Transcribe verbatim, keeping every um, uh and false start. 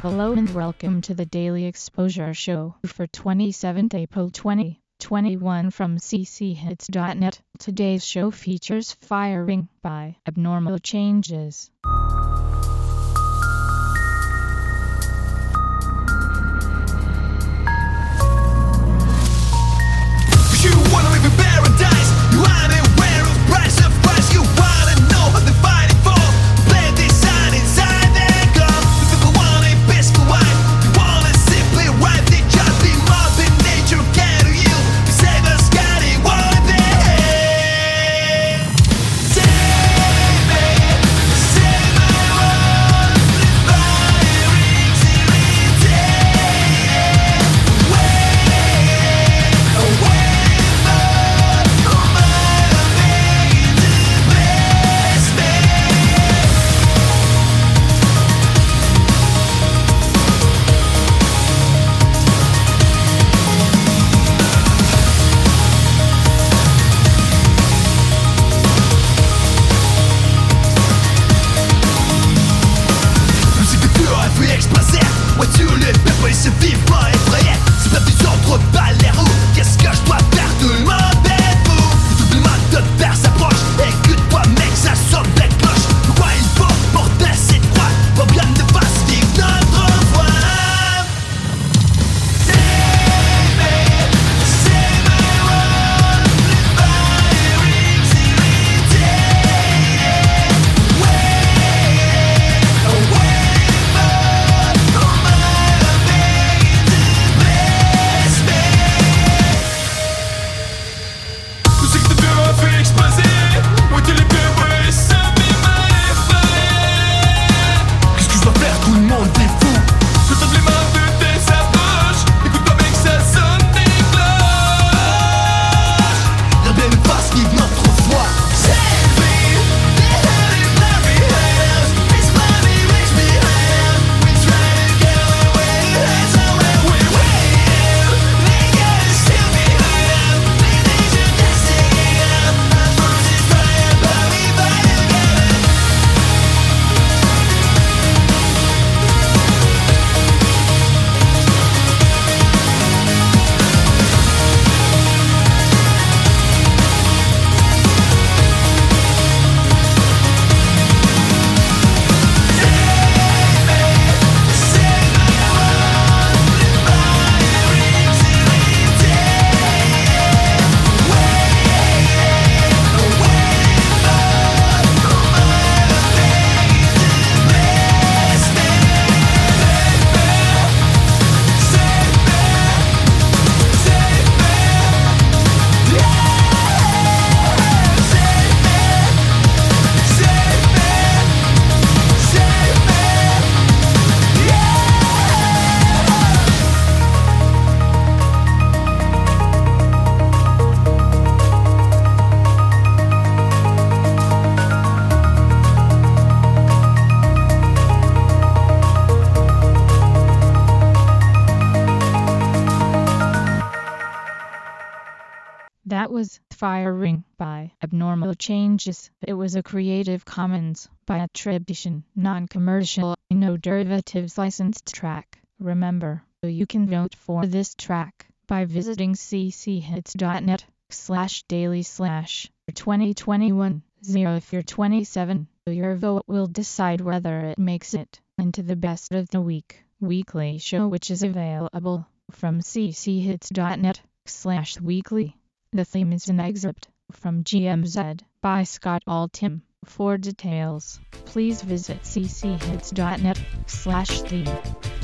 Hello and welcome to the Daily Exposure Show for twenty-seventh April twenty twenty-one from c c hits dot net. Today's show features Firing by Abnormal Changes. You wanna live in paradise, you aren't aware of price of price. You wanna know what they're fighting for. Play this sign inside their gun. You people want a peaceful life, you wanna simply ride the job. Be Mother Nature can to you, save us, got it, what the hell. Save me, save my world. The firing's irritating. Away, away. Voiture, les peuples et se vivre effrayés. C'est pas des ordres, pas les roues. Qu'est-ce que je dois faire? Tout le monde est fou. Tout le monde de faire s'approche. Écoute-toi mec, ça sonne des cloches. Pourquoi il faut porter cette croix? Faut bien ne pas suivre notre voie. Save me, save my world. The firing's irritating. Away, away. That was Firing by Abnormal Changes. It was a Creative Commons by attribution, non-commercial, no derivatives licensed track. Remember, you can vote for this track by visiting c c hits dot net slash daily slash twenty twenty-one zero. If you're twenty-seven, your vote will decide whether it makes it into the best of the week weekly show, which is available from c c hits dot net slash weekly. The theme is an excerpt from G M Z by Scott Altham. For details, please visit c c hits dot net slash theme.